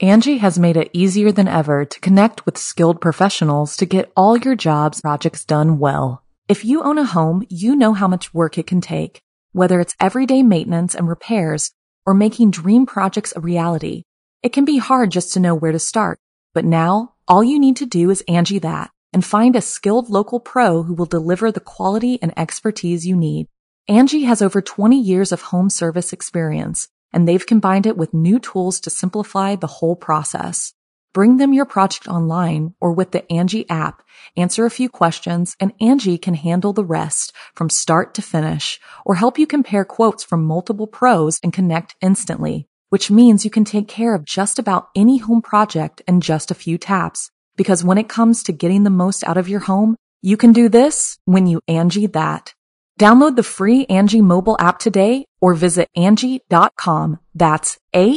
Angie has made it easier than ever to connect with skilled professionals to get all your jobs projects done well. If you own a home, you know how much work it can take, whether it's everyday maintenance and repairs or making dream projects a reality. It can be hard just to know where to start, but now all you need to do is Angie that and find a skilled local pro who will deliver the quality and expertise you need. Angie has over 20 years of home service experience, and they've combined it with new tools to simplify the whole process. Bring them your project online or with the Angie app, answer a few questions, and Angie can handle the rest from start to finish or help you compare quotes from multiple pros and connect instantly, which means you can take care of just about any home project in just a few taps. Because when it comes to getting the most out of your home, you can do this when you Angie that. Download the free Angie mobile app today or visit Angie.com. That's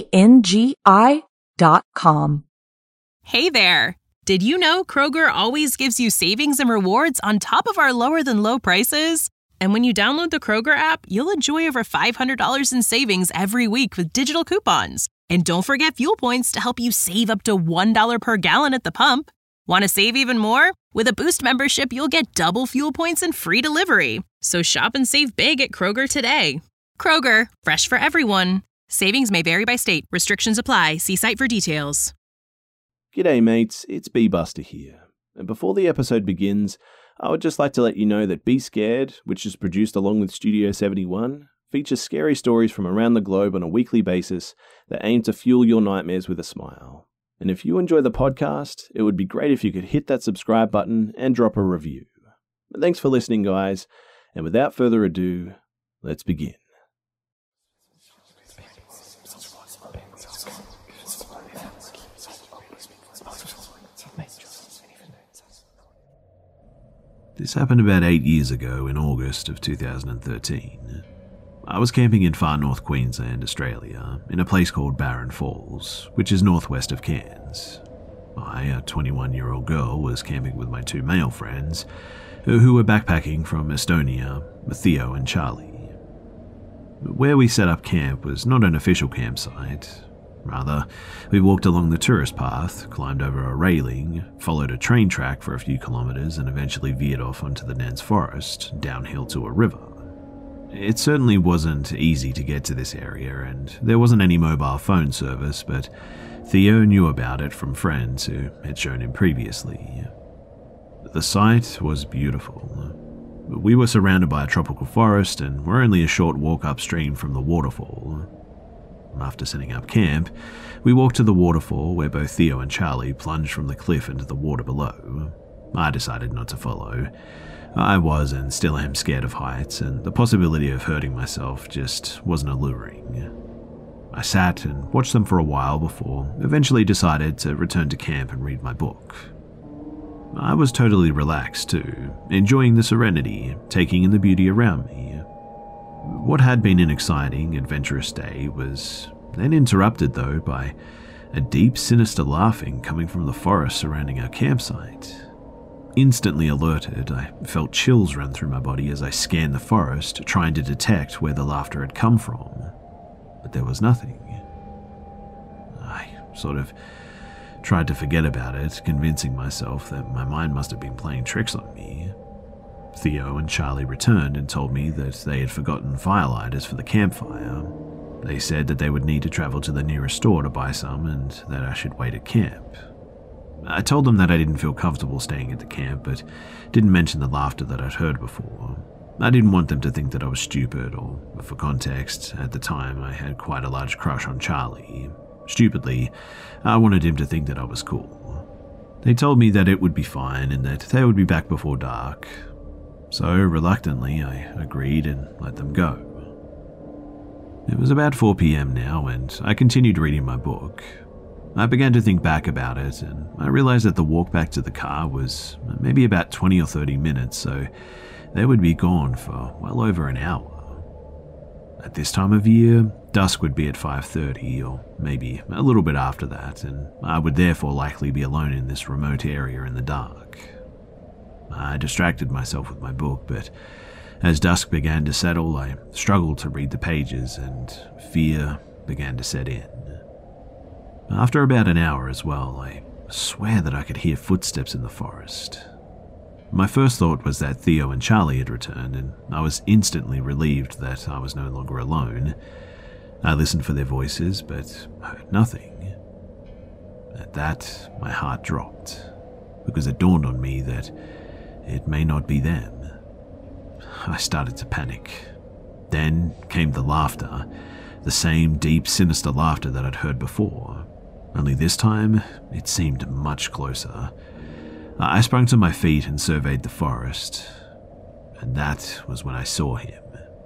ANGI.com. Hey there! Did you know Kroger always gives you savings and rewards on top of our lower-than-low prices? And when you download the Kroger app, you'll enjoy over $500 in savings every week with digital coupons. And don't forget fuel points to help you save up to $1 per gallon at the pump. Want to save even more? With a Boost membership, you'll get double fuel points and free delivery. So shop and save big at Kroger today. Kroger, fresh for everyone. Savings may vary by state. Restrictions apply. See site for details. G'day mates, it's B-Buster here. And before the episode begins, I would just like to let you know that Be Scared, which is produced along with Studio 71, features scary stories from around the globe on a weekly basis that aim to fuel your nightmares with a smile. And if you enjoy the podcast, it would be great if you could hit that subscribe button and drop a review. But thanks for listening, guys, and without further ado, let's begin. This happened about 8 years ago in August of 2013. I was camping in far north Queensland, Australia, in a place called Barron Falls, which is northwest of Cairns. I, a 21-year-old girl, was camping with my two male friends, who were backpacking from Estonia with Theo and Charlie. Where we set up camp was not an official campsite. Rather, we walked along the tourist path, climbed over a railing, followed a train track for a few kilometres and eventually veered off onto the dense forest, downhill to a river. It certainly wasn't easy to get to this area, and there wasn't any mobile phone service, but Theo knew about it from friends who had shown him previously. The site was beautiful. We were surrounded by a tropical forest and were only a short walk upstream from the waterfall. After setting up camp, we walked to the waterfall where both Theo and Charlie plunged from the cliff into the water below. I decided not to follow. I was and still am scared of heights, and the possibility of hurting myself just wasn't alluring. I sat and watched them for a while before eventually decided to return to camp and read my book. I was totally relaxed too, enjoying the serenity, taking in the beauty around me. What had been an exciting, adventurous day was then interrupted though by a deep, sinister laughing coming from the forest surrounding our campsite. Instantly alerted, I felt chills run through my body as I scanned the forest, trying to detect where the laughter had come from. But there was nothing. I sort of tried to forget about it, convincing myself that my mind must have been playing tricks on me. Theo and Charlie returned and told me that they had forgotten firelighters for the campfire. They said that they would need to travel to the nearest store to buy some and that I should wait at camp. I told them that I didn't feel comfortable staying at the camp, but didn't mention the laughter that I'd heard before. I didn't want them to think that I was stupid, or, for context, at the time I had quite a large crush on Charlie. Stupidly, I wanted him to think that I was cool. They told me that it would be fine and that they would be back before dark. So, reluctantly, I agreed and let them go. It was about 4 p.m. now, and I continued reading my book. I began to think back about it, and I realized that the walk back to the car was maybe about 20 or 30 minutes, so they would be gone for well over an hour. At this time of year, dusk would be at 5:30, or maybe a little bit after that, and I would therefore likely be alone in this remote area in the dark. I distracted myself with my book, but as dusk began to settle, I struggled to read the pages, and fear began to set in. After about an hour as well, I swear that I could hear footsteps in the forest. My first thought was that Theo and Charlie had returned, and I was instantly relieved that I was no longer alone. I listened for their voices, but heard nothing. At that, my heart dropped, because it dawned on me that it may not be them. I started to panic. Then came the laughter, the same deep, sinister laughter that I'd heard before, only this time it seemed much closer. I sprung to my feet and surveyed the forest, and that was when I saw him.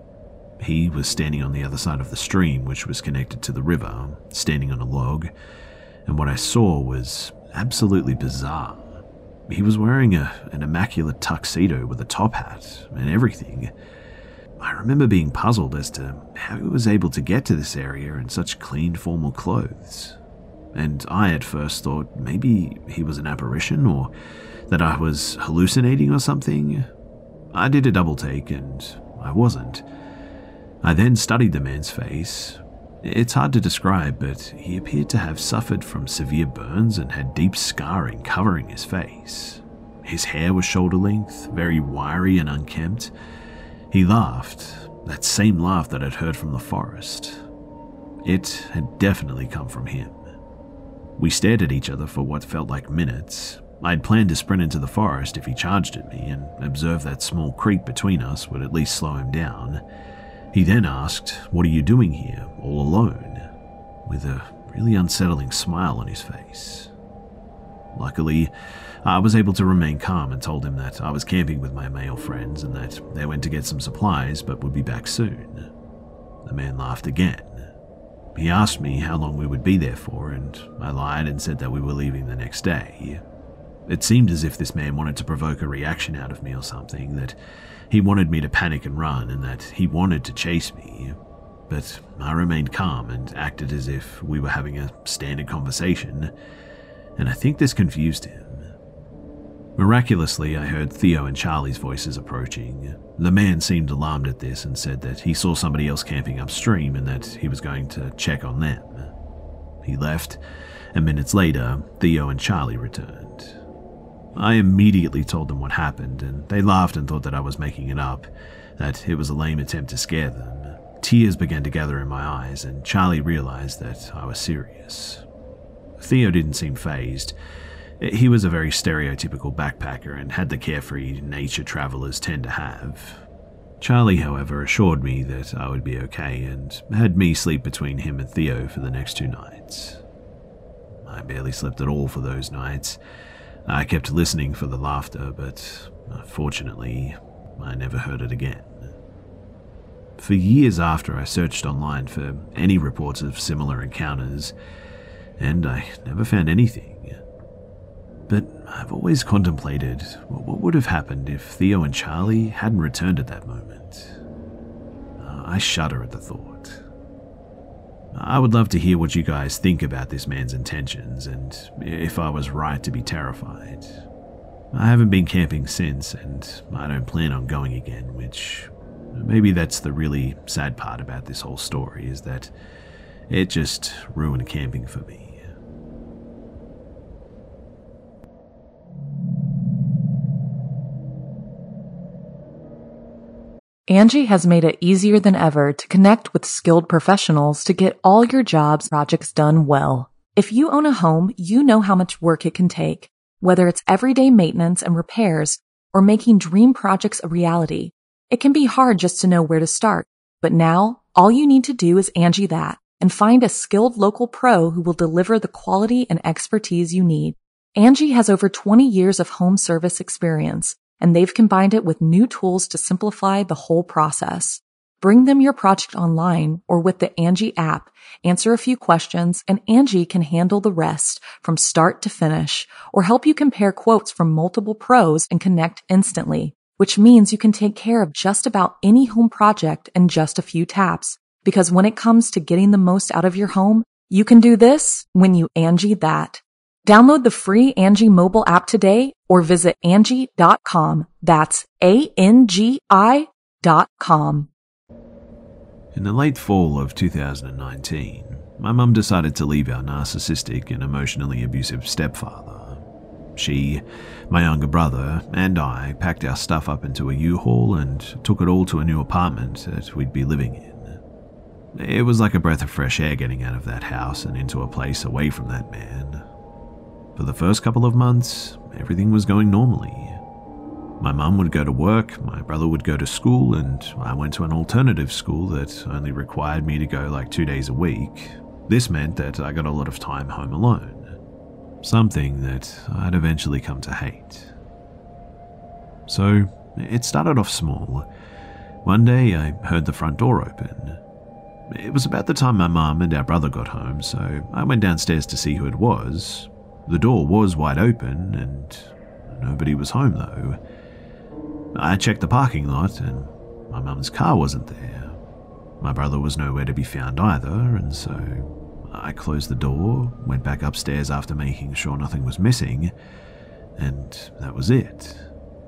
He was standing on the other side of the stream, which was connected to the river, standing on a log, and what I saw was absolutely bizarre. He was wearing an immaculate tuxedo with a top hat and everything. I remember being puzzled as to how he was able to get to this area in such clean, formal clothes. And I at first thought maybe he was an apparition, or that I was hallucinating or something. I did a double take, and I wasn't. I then studied the man's face. It's hard to describe, but he appeared to have suffered from severe burns and had deep scarring covering his face. His hair was shoulder length, very wiry and unkempt. He laughed, that same laugh that I'd heard from the forest. It had definitely come from him. We stared at each other for what felt like minutes. I'd planned to sprint into the forest if he charged at me, and observe that small creek between us would at least slow him down. He then asked, "What are you doing here, all alone?" with a really unsettling smile on his face. Luckily, I was able to remain calm and told him that I was camping with my male friends and that they went to get some supplies but would be back soon. The man laughed again. He asked me how long we would be there for, and I lied and said that we were leaving the next day. It seemed as if this man wanted to provoke a reaction out of me or something, that he wanted me to panic and run, and that he wanted to chase me. But I remained calm and acted as if we were having a standard conversation, and I think this confused him. Miraculously, I heard Theo and Charlie's voices approaching. The man seemed alarmed at this and said that he saw somebody else camping upstream and that he was going to check on them. He left, and minutes later, Theo and Charlie returned. I immediately told them what happened, and they laughed and thought that I was making it up, that it was a lame attempt to scare them. Tears began to gather in my eyes, and Charlie realized that I was serious. Theo didn't seem fazed. He was a very stereotypical backpacker and had the carefree nature travelers tend to have. Charlie, however, assured me that I would be okay and had me sleep between him and Theo for the next 2 nights. I barely slept at all for those nights. I kept listening for the laughter, but fortunately, I never heard it again. For years after, I searched online for any reports of similar encounters, and I never found anything. But I've always contemplated what would have happened if Theo and Charlie hadn't returned at that moment. I shudder at the thought. I would love to hear what you guys think about this man's intentions and if I was right to be terrified. I haven't been camping since, and I don't plan on going again, which maybe that's the really sad part about this whole story, is that it just ruined camping for me. Angie has made it easier than ever to connect with skilled professionals to get all your jobs projects done well. If you own a home, you know how much work it can take, whether it's everyday maintenance and repairs or making dream projects a reality. It can be hard just to know where to start, but now all you need to do is Angie that and find a skilled local pro who will deliver the quality and expertise you need. Angie has over 20 years of home service experience, and they've combined it with new tools to simplify the whole process. Bring them your project online or with the Angie app, answer a few questions, and Angie can handle the rest from start to finish, or help you compare quotes from multiple pros and connect instantly, which means you can take care of just about any home project in just a few taps. Because when it comes to getting the most out of your home, you can do this when you Angie that. Download the free Angie mobile app today or visit Angie.com. That's ANGI.com. In the late fall of 2019, my mum decided to leave our narcissistic and emotionally abusive stepfather. She, my younger brother, and I packed our stuff up into a U-Haul and took it all to a new apartment that we'd be living in. It was like a breath of fresh air getting out of that house and into a place away from that man. For the first couple of months, everything was going normally. My mum would go to work, my brother would go to school, and I went to an alternative school that only required me to go like 2 days a week. This meant that I got a lot of time home alone, something that I'd eventually come to hate. So, it started off small. One day I heard the front door open. It was about the time my mum and our brother got home, so I went downstairs to see who it was. The door was wide open, and nobody was home though. I checked the parking lot, and my mum's car wasn't there. My brother was nowhere to be found either, and so I closed the door, went back upstairs after making sure nothing was missing, and that was it.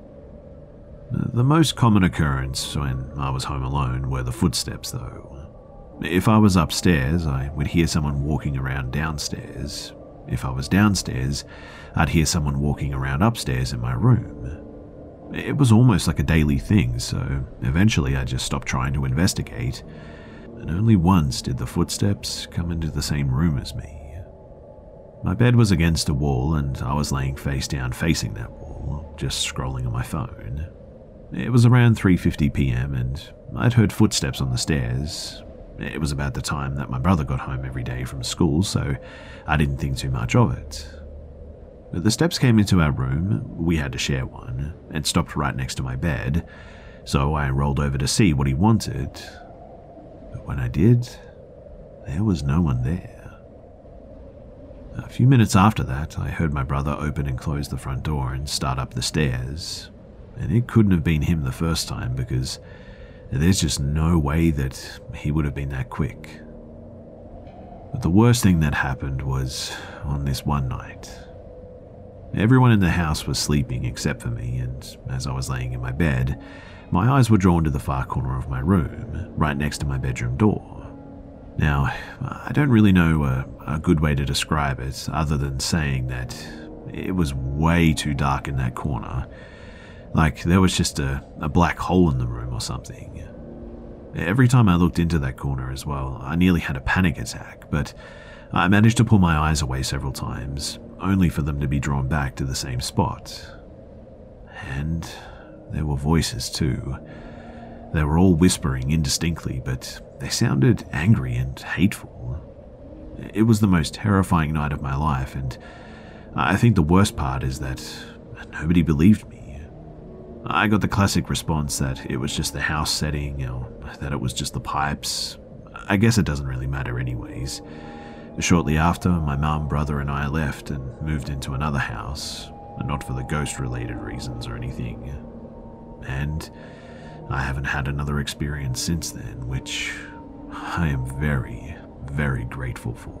The most common occurrence when I was home alone were the footsteps though. If I was upstairs, I would hear someone walking around downstairs. If I was downstairs, I'd hear someone walking around upstairs in my room. It was almost like a daily thing, so eventually I just stopped trying to investigate, and only once did the footsteps come into the same room as me. My bed was against a wall, and I was laying face down facing that wall, just scrolling on my phone. It was around 3:50 p.m, and I'd heard footsteps on the stairs. It was about the time that my brother got home every day from school, so I didn't think too much of it. The steps came into our room, we had to share one, and stopped right next to my bed, so I rolled over to see what he wanted. But when I did, there was no one there. A few minutes after that, I heard my brother open and close the front door and start up the stairs, and it couldn't have been him the first time because there's just no way that he would have been that quick. But the worst thing that happened was on this one night. Everyone in the house was sleeping except for me, and as I was laying in my bed, my eyes were drawn to the far corner of my room, right next to my bedroom door. Now, I don't really know a good way to describe it other than saying that it was way too dark in that corner. Like there was just a black hole in the room or something. Every time I looked into that corner as well, I nearly had a panic attack, but I managed to pull my eyes away several times, only for them to be drawn back to the same spot. And there were voices too. They were all whispering indistinctly, but they sounded angry and hateful. It was the most terrifying night of my life, and I think the worst part is that nobody believed me. I got the classic response that it was just the house setting, or that it was just the pipes. I guess it doesn't really matter anyways. Shortly after, my mum, brother and I left and moved into another house, not for the ghost-related reasons or anything. And I haven't had another experience since then, which I am very, very grateful for.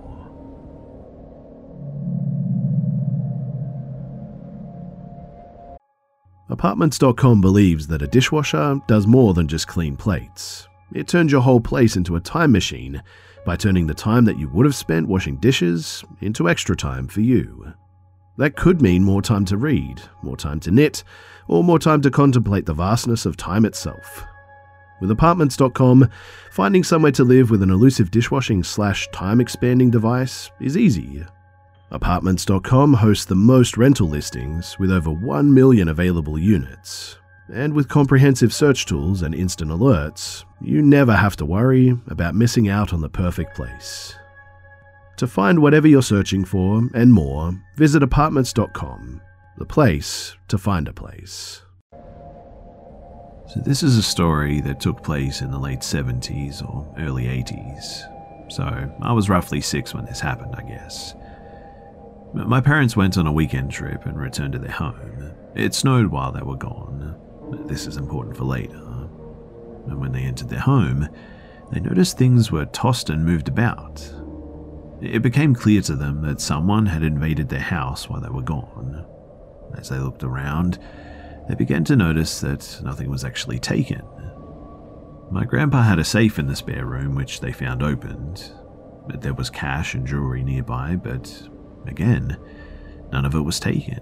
Apartments.com believes that a dishwasher does more than just clean plates. It turns your whole place into a time machine by turning the time that you would have spent washing dishes into extra time for you. That could mean more time to read, more time to knit, or more time to contemplate the vastness of time itself. With Apartments.com, finding somewhere to live with an elusive dishwashing/time-expanding device is easy. Apartments.com hosts the most rental listings with over 1 million available units. And with comprehensive search tools and instant alerts, you never have to worry about missing out on the perfect place. To find whatever you're searching for and more, visit Apartments.com, the place to find a place. So this is a story that took place in the late 70s or early 80s. So I was roughly 6 when this happened, I guess. My parents went on a weekend trip and returned to their home. It snowed while they were gone. This is important for later. And when they entered their home, they noticed things were tossed and moved about. It became clear to them that someone had invaded their house while they were gone. As they looked around, they began to notice that nothing was actually taken. My grandpa had a safe in the spare room which they found opened. There was cash and jewelry nearby, but again, none of it was taken.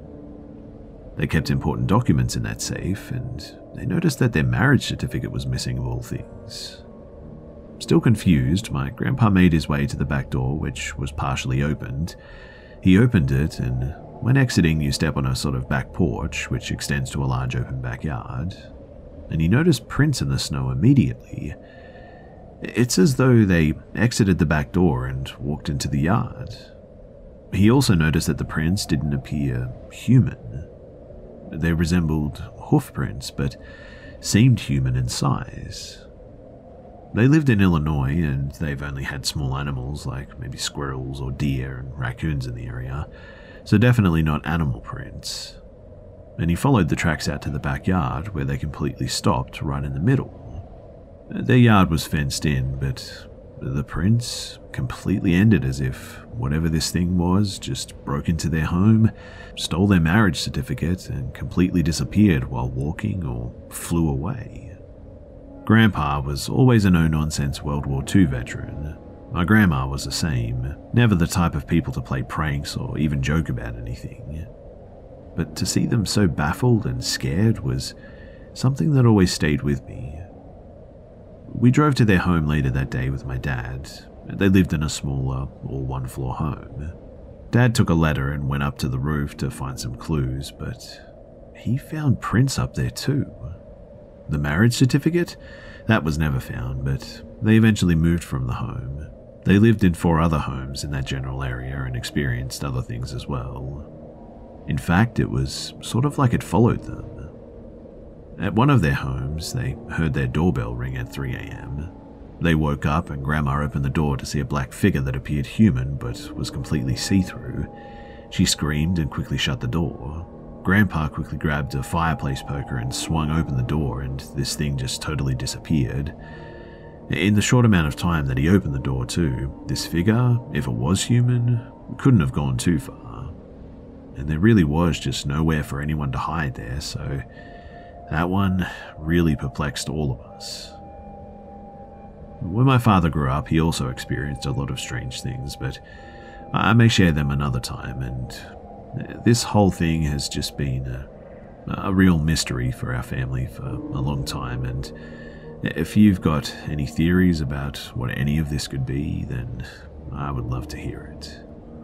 They kept important documents in that safe, and they noticed that their marriage certificate was missing of all things. Still confused, my grandpa made his way to the back door, which was partially opened. He opened it, and when exiting, you step on a sort of back porch, which extends to a large open backyard, and he noticed prints in the snow immediately. It's as though they exited the back door and walked into the yard. He also noticed that the prints didn't appear human. They resembled hoof prints, but seemed human in size. They lived in Illinois, and they've only had small animals like maybe squirrels or deer and raccoons in the area, so definitely not animal prints. And he followed the tracks out to the backyard, where they completely stopped right in the middle. Their yard was fenced in, but the prints completely ended as if whatever this thing was just broke into their home, stole their marriage certificate, and completely disappeared while walking or flew away. Grandpa was always a no-nonsense World War II veteran. My grandma was the same, never the type of people to play pranks or even joke about anything. But to see them so baffled and scared was something that always stayed with me. We drove to their home later that day with my dad. They lived in a smaller, all one-floor home. Dad took a ladder and went up to the roof to find some clues, but he found prints up there too. The marriage certificate? That was never found, but they eventually moved from the home. They lived in 4 other homes in that general area and experienced other things as well. In fact, it was sort of like it followed them. At one of their homes, they heard their doorbell ring at 3 a.m. They woke up and Grandma opened the door to see a black figure that appeared human but was completely see-through. She screamed and quickly shut the door. Grandpa quickly grabbed a fireplace poker and swung open the door, and this thing just totally disappeared. In the short amount of time that he opened the door too, this figure, if it was human, couldn't have gone too far. And there really was just nowhere for anyone to hide there, so that one really perplexed all of us. When my father grew up, he also experienced a lot of strange things, but I may share them another time, and this whole thing has just been a real mystery for our family for a long time, and if you've got any theories about what any of this could be, then I would love to hear it.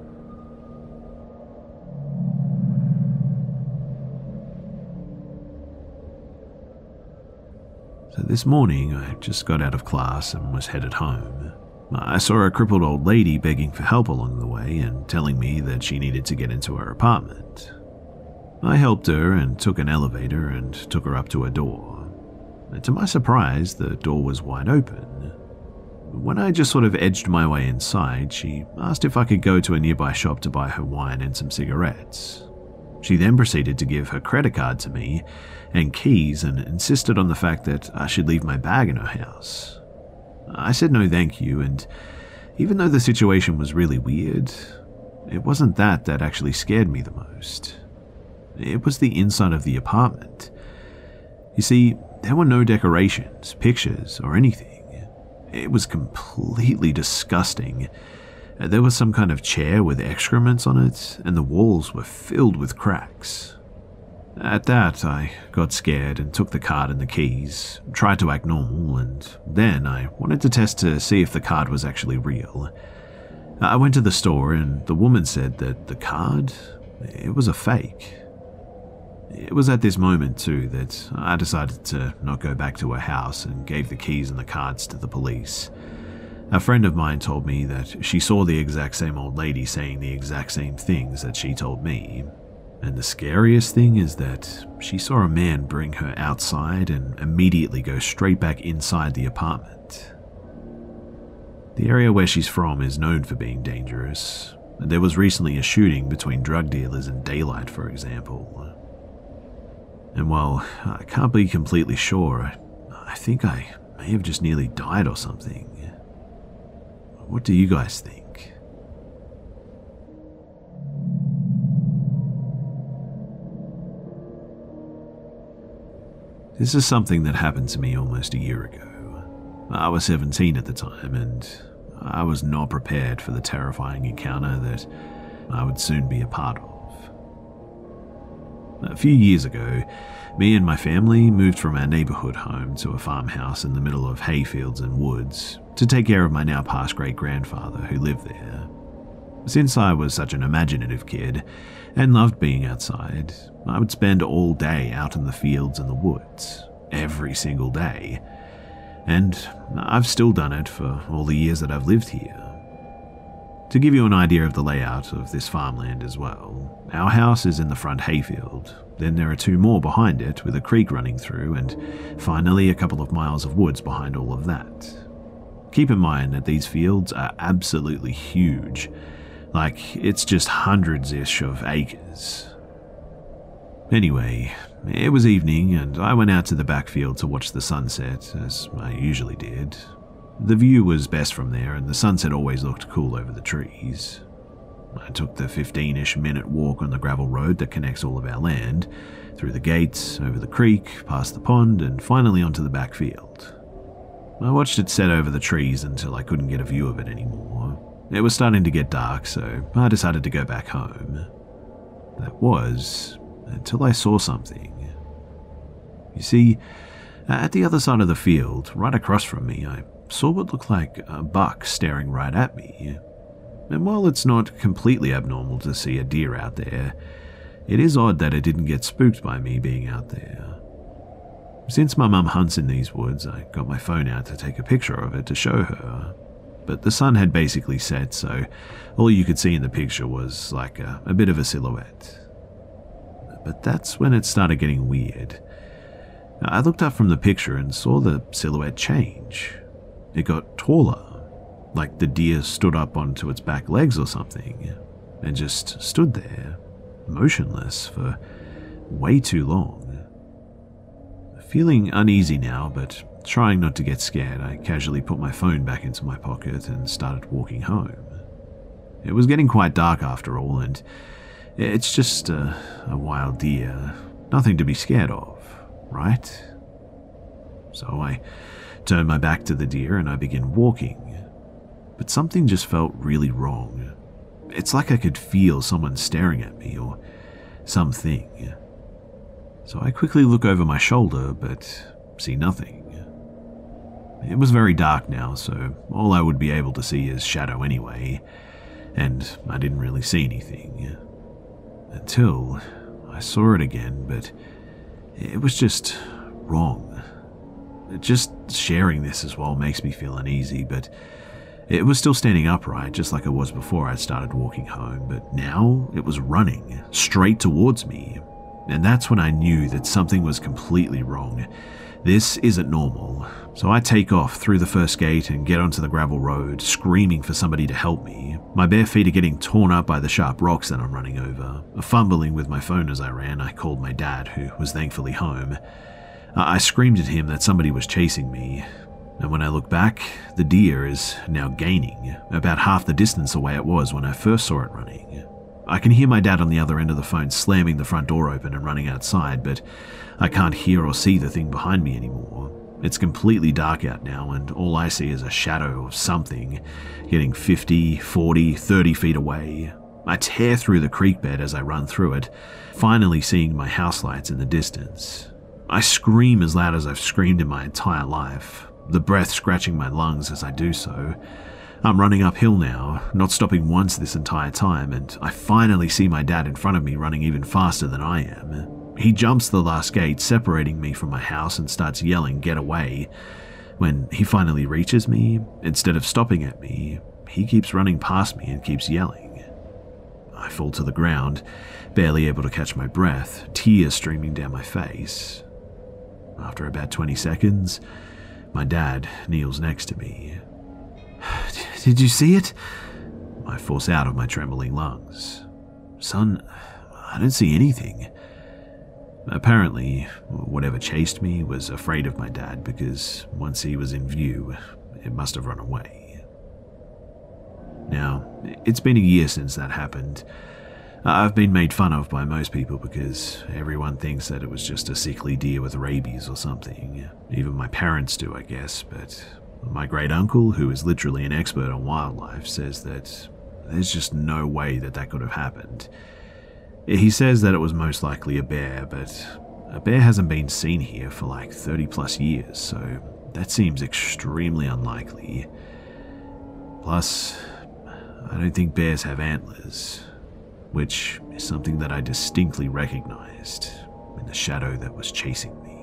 So this morning, I just got out of class and was headed home. I saw a crippled old lady begging for help along the way and telling me that she needed to get into her apartment. I helped her and took an elevator and took her up to her door. And to my surprise, the door was wide open. When I just sort of edged my way inside, she asked if I could go to a nearby shop to buy her wine and some cigarettes. She then proceeded to give her credit card to me and keys and insisted on the fact that I should leave my bag in her house. I said no thank you, and even though the situation was really weird, it wasn't that actually scared me the most. It was the inside of the apartment. You see, there were no decorations, pictures, or anything. It was completely disgusting. There was some kind of chair with excrements on it, and the walls were filled with cracks. At that, I got scared and took the card and the keys, tried to act normal, and then I wanted to test to see if the card was actually real. I went to the store, and the woman said that the card, it was a fake. It was at this moment, too, that I decided to not go back to her house and gave the keys and the cards to the police. A friend of mine told me that she saw the exact same old lady saying the exact same things that she told me. And the scariest thing is that she saw a man bring her outside and immediately go straight back inside the apartment. The area where she's from is known for being dangerous. There was recently a shooting between drug dealers in daylight, for example. And while I can't be completely sure, I think I may have just nearly died or something. What do you guys think? This is something that happened to me almost a year ago. I was 17 at the time, and I was not prepared for the terrifying encounter that I would soon be a part of. A few years ago, me and my family moved from our neighbourhood home to a farmhouse in the middle of hayfields and woods to take care of my now past great-grandfather who lived there. Since I was such an imaginative kid and loved being outside, I would spend all day out in the fields and the woods, every single day. And I've still done it for all the years that I've lived here. To give you an idea of the layout of this farmland as well, our house is in the front hayfield, then there are 2 more behind it with a creek running through, and finally a couple of miles of woods behind all of that. Keep in mind that these fields are absolutely huge, like it's just hundreds-ish of acres. Anyway, it was evening and I went out to the backfield to watch the sunset, as I usually did. The view was best from there and the sunset always looked cool over the trees. I took the 15-ish minute walk on the gravel road that connects all of our land, through the gates, over the creek, past the pond, and finally onto the backfield. I watched it set over the trees until I couldn't get a view of it anymore. It was starting to get dark, so I decided to go back home. That was until I saw something. You see, at the other side of the field, right across from me, I saw what looked like a buck staring right at me. And while it's not completely abnormal to see a deer out there, it is odd that it didn't get spooked by me being out there. Since my mum hunts in these woods, I got my phone out to take a picture of it to show her. But the sun had basically set, so all you could see in the picture was like a bit of a silhouette. But that's when it started getting weird. I looked up from the picture and saw the silhouette change. It got taller, like the deer stood up onto its back legs or something, and just stood there, motionless for way too long. Feeling uneasy now, but trying not to get scared, I casually put my phone back into my pocket and started walking home. It was getting quite dark after all, and it's just a wild deer, nothing to be scared of, right? So I turned my back to the deer and I began walking, but something just felt really wrong. It's like I could feel someone staring at me or something. So I quickly look over my shoulder, but see nothing. It was very dark now, so all I would be able to see is shadow anyway, and I didn't really see anything. Until I saw it again, but it was just wrong. Just sharing this as well makes me feel uneasy, but it was still standing upright, just like it was before I'd started walking home, but now it was running straight towards me. And that's when I knew that something was completely wrong. This isn't normal. So I take off through the first gate and get onto the gravel road, screaming for somebody to help me. My bare feet are getting torn up by the sharp rocks that I'm running over. Fumbling with my phone as I ran, I called my dad, who was thankfully home. I screamed at him that somebody was chasing me. And when I look back, the deer is now gaining, about half the distance away it was when I first saw it running. I can hear my dad on the other end of the phone slamming the front door open and running outside, but I can't hear or see the thing behind me anymore. It's completely dark out now, and all I see is a shadow of something getting 50, 40, 30 feet away. I tear through the creek bed as I run through it, finally seeing my house lights in the distance. I scream as loud as I've screamed in my entire life, the breath scratching my lungs as I do so. I'm running uphill now, not stopping once this entire time, and I finally see my dad in front of me running even faster than I am. He jumps the last gate, separating me from my house, and starts yelling, "Get away." When he finally reaches me, instead of stopping at me, he keeps running past me and keeps yelling. I fall to the ground, barely able to catch my breath, tears streaming down my face. After about 20 seconds, my dad kneels next to me. "Did you see it?" I force out of my trembling lungs. "Son, I don't see anything." Apparently, whatever chased me was afraid of my dad because once he was in view, it must have run away. Now, it's been a year since that happened. I've been made fun of by most people because everyone thinks that it was just a sickly deer with rabies or something. Even my parents do, I guess, but My great uncle, who is literally an expert on wildlife, says that there's just no way that could have happened. He says that it was most likely a bear, but a bear hasn't been seen here for like 30 plus years, so that seems extremely unlikely. Plus, I don't think bears have antlers, which is something that I distinctly recognized in the shadow that was chasing me.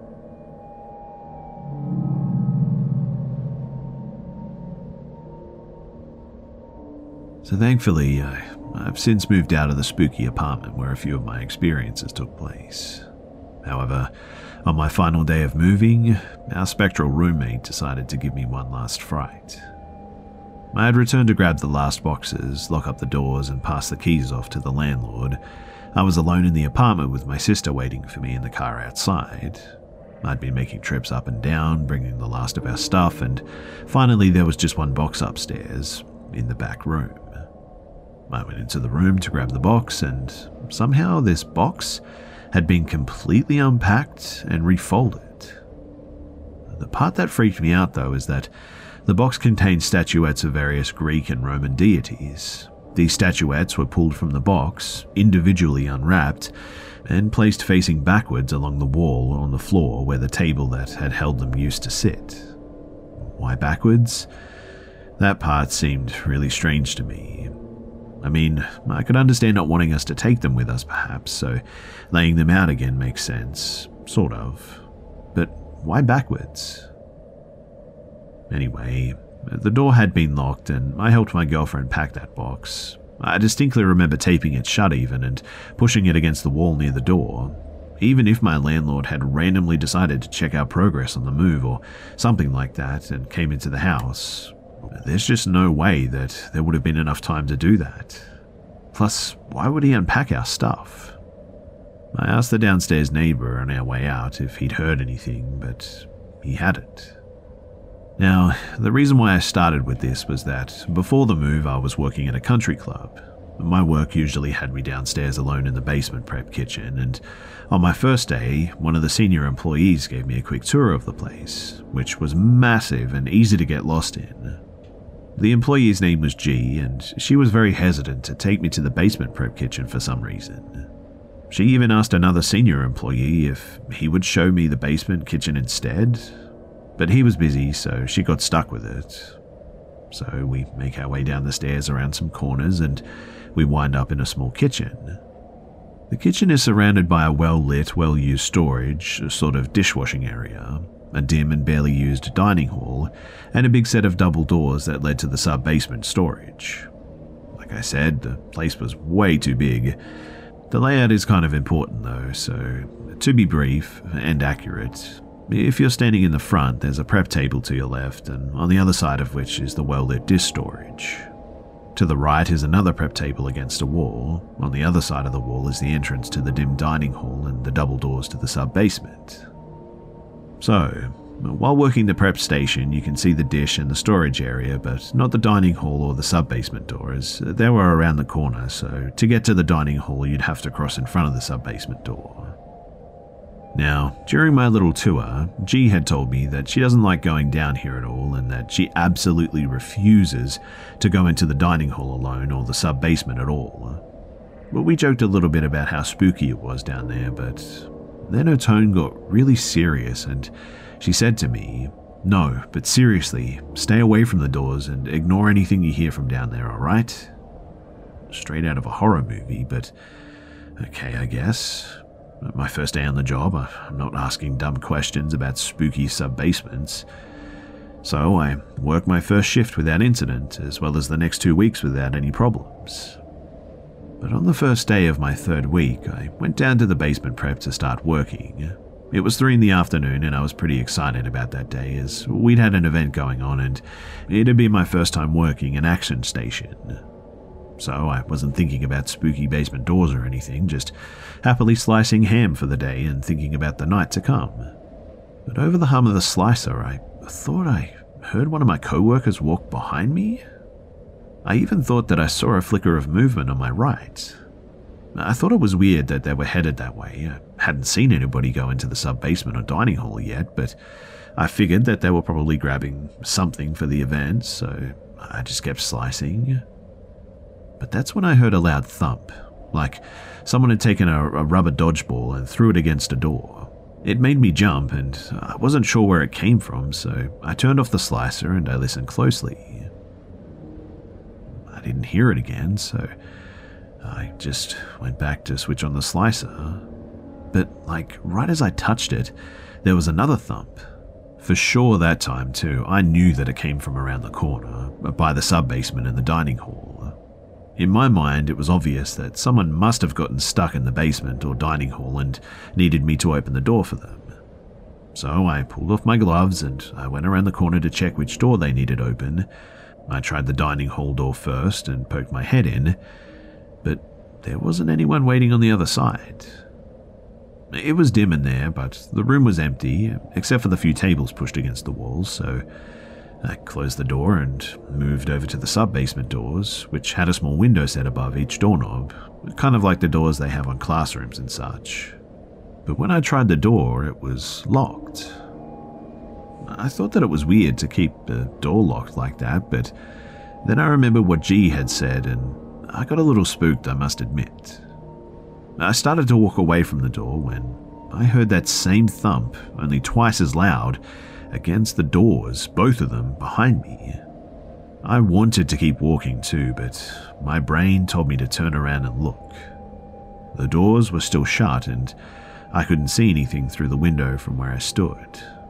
So thankfully, I've since moved out of the spooky apartment where a few of my experiences took place. However, on my final day of moving, our spectral roommate decided to give me one last fright. I had returned to grab the last boxes, lock up the doors, and pass the keys off to the landlord. I was alone in the apartment with my sister waiting for me in the car outside. I'd been making trips up and down, bringing the last of our stuff, and finally there was just one box upstairs, in the back room. I went into the room to grab the box, and somehow this box had been completely unpacked and refolded. The part that freaked me out, though, is that the box contained statuettes of various Greek and Roman deities. These statuettes were pulled from the box, individually unwrapped, and placed facing backwards along the wall on the floor where the table that had held them used to sit. Why backwards? That part seemed really strange to me. I mean, I could understand not wanting us to take them with us perhaps, so laying them out again makes sense, sort of. But why backwards? Anyway, the door had been locked and I helped my girlfriend pack that box. I distinctly remember taping it shut even and pushing it against the wall near the door. Even if my landlord had randomly decided to check our progress on the move or something like that and came into the house, there's just no way that there would have been enough time to do that. Plus, why would he unpack our stuff? I asked the downstairs neighbor on our way out if he'd heard anything, but he hadn't. Now, the reason why I started with this was that before the move I was working at a country club. My work usually had me downstairs alone in the basement prep kitchen, and on my first day, one of the senior employees gave me a quick tour of the place, which was massive and easy to get lost in. The employee's name was G, and she was very hesitant to take me to the basement prep kitchen for some reason. She even asked another senior employee if he would show me the basement kitchen instead, but he was busy, so she got stuck with it. So we make our way down the stairs around some corners and we wind up in a small kitchen. The kitchen is surrounded by a well-lit, well-used storage, a sort of dishwashing area, a dim and barely used dining hall, and a big set of double doors that led to the sub-basement storage. Like I said, the place was way too big. The layout is kind of important though, so to be brief and accurate, if you're standing in the front, there's a prep table to your left, and on the other side of which is the well-lit dish storage. To the right is another prep table against a wall. On the other side of the wall is the entrance to the dim dining hall and the double doors to the sub-basement. So, while working the prep station, you can see the dish and the storage area, but not the dining hall or the sub-basement doors. They were around the corner, so to get to the dining hall, you'd have to cross in front of the sub-basement door. Now, during my little tour, G had told me that she doesn't like going down here at all and that she absolutely refuses to go into the dining hall alone or the sub-basement at all. Well, we joked a little bit about how spooky it was down there, but then her tone got really serious and she said to me, "No, but seriously, stay away from the doors and ignore anything you hear from down there, alright?" Straight out of a horror movie, but okay, I guess. My first day on the job, I'm not asking dumb questions about spooky sub-basements. So I worked my first shift without incident, as well as the next 2 weeks without any problems. But on the first day of my third week, I went down to the basement prep to start working. It was 3 PM and I was pretty excited about that day as we'd had an event going on and it'd be my first time working an action station. So I wasn't thinking about spooky basement doors or anything, just happily slicing ham for the day and thinking about the night to come. But over the hum of the slicer, I thought I heard one of my co-workers walk behind me. I even thought that I saw a flicker of movement on my right. I thought it was weird that they were headed that way. I hadn't seen anybody go into the sub-basement or dining hall yet, but I figured that they were probably grabbing something for the event, so I just kept slicing. But that's when I heard a loud thump, like someone had taken a rubber dodgeball and threw it against a door. It made me jump, and I wasn't sure where it came from, so I turned off the slicer and I listened closely. I didn't hear it again, so I just went back to switch on the slicer. But right as I touched it, there was another thump. For sure that time too, I knew that it came from around the corner, by the sub-basement and the dining hall. In my mind, it was obvious that someone must have gotten stuck in the basement or dining hall and needed me to open the door for them. So I pulled off my gloves and I went around the corner to check which door they needed open. I tried the dining hall door first and poked my head in, but there wasn't anyone waiting on the other side. It was dim in there, but the room was empty, except for the few tables pushed against the walls, so I closed the door and moved over to the sub-basement doors, which had a small window set above each doorknob, kind of like the doors they have on classrooms and such. But when I tried the door, it was locked. I thought that it was weird to keep the door locked like that, but then I remembered what G had said, and I got a little spooked, I must admit. I started to walk away from the door when I heard that same thump, only twice as loud, against the doors, both of them behind me. I wanted to keep walking too, but my brain told me to turn around and look. The doors were still shut and I couldn't see anything through the window from where I stood.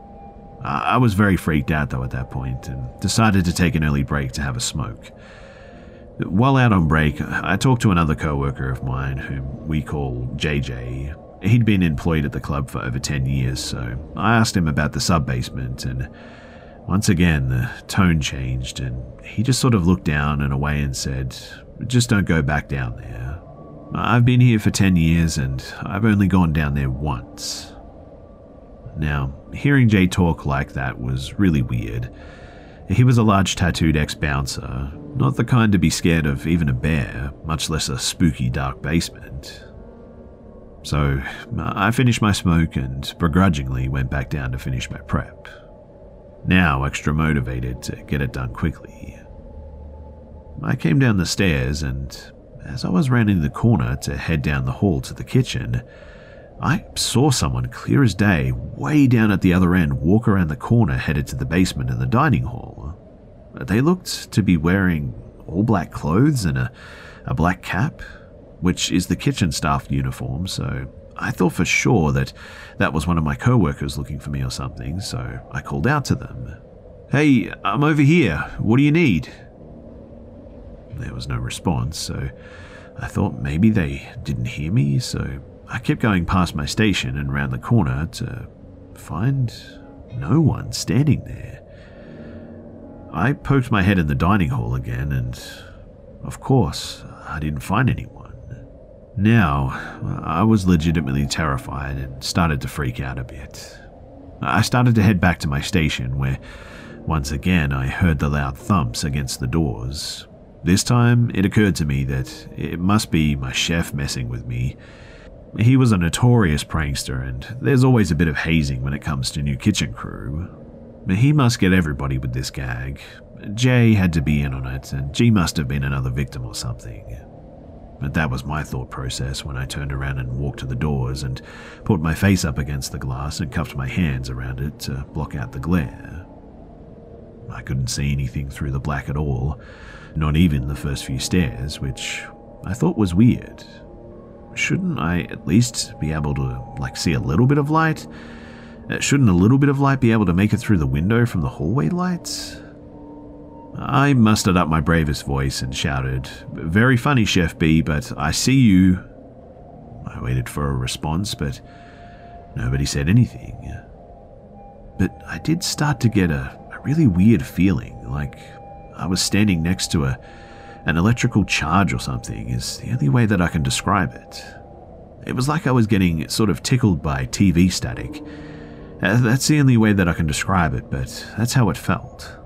I was very freaked out though at that point and decided to take an early break to have a smoke. While out on break, I talked to another co-worker of mine whom we call JJ. He'd been employed at the club for over 10 years, so I asked him about the sub-basement, and once again the tone changed and he just sort of looked down and away and said, "Just don't go back down there. I've been here for 10 years and I've only gone down there once." Now, hearing Jay talk like that was really weird. He was a large tattooed ex-bouncer, not the kind to be scared of even a bear, much less a spooky dark basement. So I finished my smoke and begrudgingly went back down to finish my prep. Now extra motivated to get it done quickly. I came down the stairs and as I was rounding the corner to head down the hall to the kitchen, I saw someone clear as day way down at the other end walk around the corner headed to the basement and the dining hall. They looked to be wearing all black clothes and a black cap, which is the kitchen staff uniform, so I thought for sure that was one of my co-workers looking for me or something, so I called out to them. "Hey, I'm over here. What do you need?" There was no response, so I thought maybe they didn't hear me, so I kept going past my station and round the corner to find no one standing there. I poked my head in the dining hall again, and of course, I didn't find anyone. Now, I was legitimately terrified and started to freak out a bit. I started to head back to my station where, once again, I heard the loud thumps against the doors. This time, it occurred to me that it must be my chef messing with me. He was a notorious prankster, and there's always a bit of hazing when it comes to new kitchen crew. He must get everybody with this gag. Jay had to be in on it, and G must have been another victim or something. But that was my thought process when I turned around and walked to the doors and put my face up against the glass and cupped my hands around it to block out the glare. I couldn't see anything through the black at all, not even the first few stairs, which I thought was weird. Shouldn't I at least be able to, see a little bit of light? Shouldn't a little bit of light be able to make it through the window from the hallway lights? I mustered up my bravest voice and shouted, "Very funny, Chef B, but I see you." I waited for a response, but nobody said anything. But I did start to get a really weird feeling, like I was standing next to an electrical charge or something, is the only way that I can describe it. It was like I was getting sort of tickled by TV static. That's the only way that I can describe it, but that's how it felt.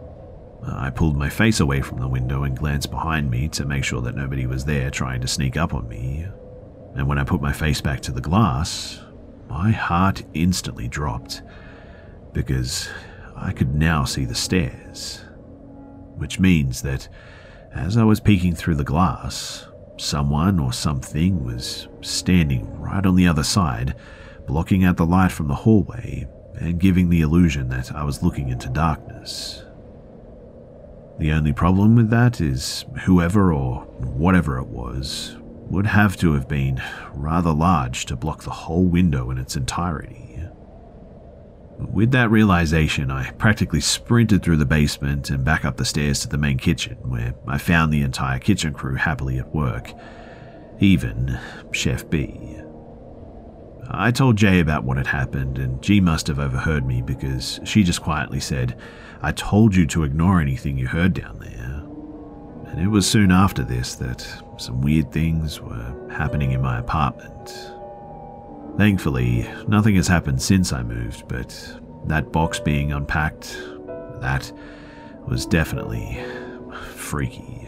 I pulled my face away from the window and glanced behind me to make sure that nobody was there trying to sneak up on me. And when I put my face back to the glass, my heart instantly dropped. because I could now see the stairs, which means that as I was peeking through the glass, someone or something was standing right on the other side, blocking out the light from the hallway and giving the illusion that I was looking into darkness. The only problem with that is whoever or whatever it was would have to have been rather large to block the whole window in its entirety. With that realization, I practically sprinted through the basement and back up the stairs to the main kitchen, where I found the entire kitchen crew happily at work, even Chef B. I told Jay about what had happened, and G must have overheard me because she just quietly said, "I told you to ignore anything you heard down there." And it was soon after this that some weird things were happening in my apartment. Thankfully, nothing has happened since I moved, but that box being unpacked, that was definitely freaky.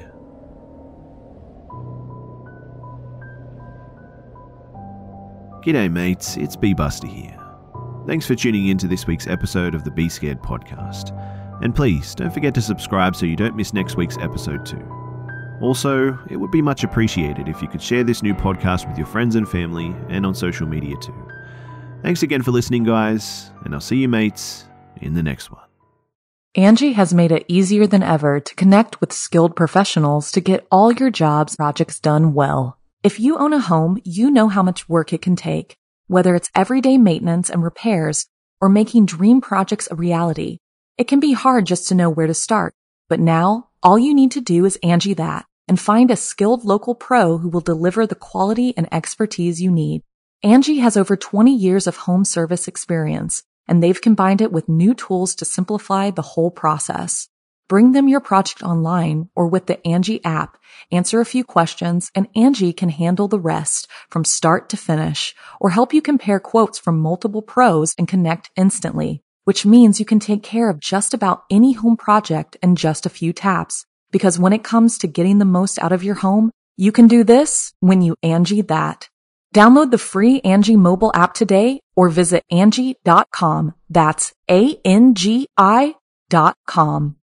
G'day mates, it's B-Buster here. Thanks for tuning in to this week's episode of the Be Scared podcast. And please, don't forget to subscribe so you don't miss next week's episode too. Also, it would be much appreciated if you could share this new podcast with your friends and family and on social media too. Thanks again for listening, guys, and I'll see you mates in the next one. Angie has made it easier than ever to connect with skilled professionals to get all your jobs projects done well. If you own a home, you know how much work it can take, whether it's everyday maintenance and repairs or making dream projects a reality. It can be hard just to know where to start, but now all you need to do is Angie that and find a skilled local pro who will deliver the quality and expertise you need. Angie has over 20 years of home service experience, and they've combined it with new tools to simplify the whole process. Bring them your project online or with the Angie app, answer a few questions, and Angie can handle the rest from start to finish, or help you compare quotes from multiple pros and connect instantly, which means you can take care of just about any home project in just a few taps. Because when it comes to getting the most out of your home, you can do this when you Angie that. Download the free Angie mobile app today or visit Angie.com. That's ANGI.com.